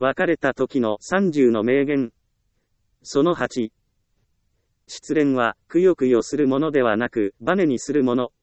別れた時の30の名言。その8。失恋は、くよくよするものではなく、バネにするもの。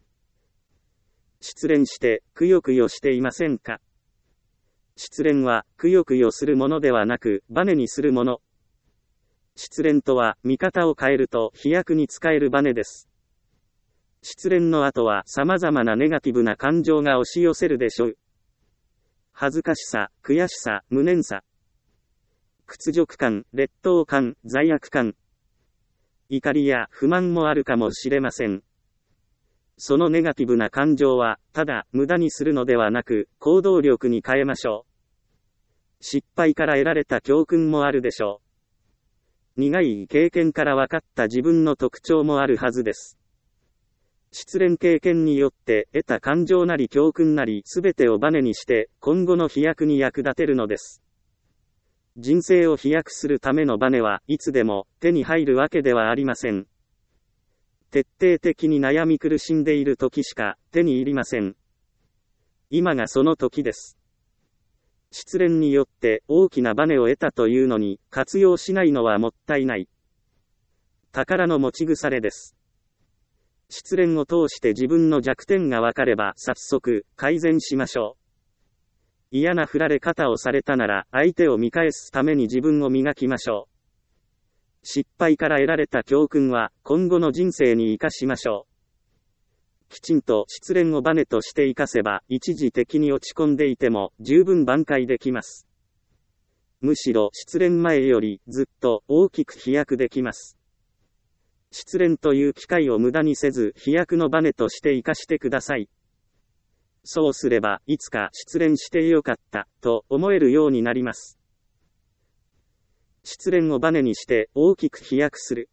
失恋して、くよくよしていませんか？失恋は、くよくよするものではなく、バネにするもの。失恋とは、見方を変えると飛躍に使えるバネです。失恋の後は様々なネガティブな感情が押し寄せるでしょう。恥ずかしさ、悔しさ、無念さ。屈辱感、劣等感、罪悪感。怒りや不満もあるかもしれません。そのネガティブな感情は、ただ無駄にするのではなく、行動力に変えましょう。失敗から得られた教訓もあるでしょう。苦い経験から分かった自分の特徴もあるはずです。失恋経験によって得た感情なり教訓なりすべてをバネにして今後の飛躍に役立てるのです。人生を飛躍するためのバネはいつでも手に入るわけではありません。徹底的に悩み苦しんでいる時しか手に入りません。今がその時です。失恋によって大きなバネを得たというのに活用しないのはもったいない。宝の持ち腐れです。失恋を通して自分の弱点がわかれば早速改善しましょう。嫌な振られ方をされたなら相手を見返すために自分を磨きましょう。失敗から得られた教訓は今後の人生に生かしましょう。きちんと失恋をバネとして生かせば一時的に落ち込んでいても十分挽回できます。むしろ失恋前よりずっと大きく飛躍できます。失恋という機会を無駄にせず飛躍のバネとして生かしてください。そうすればいつか失恋してよかったと思えるようになります。失恋をバネにして大きく飛躍する。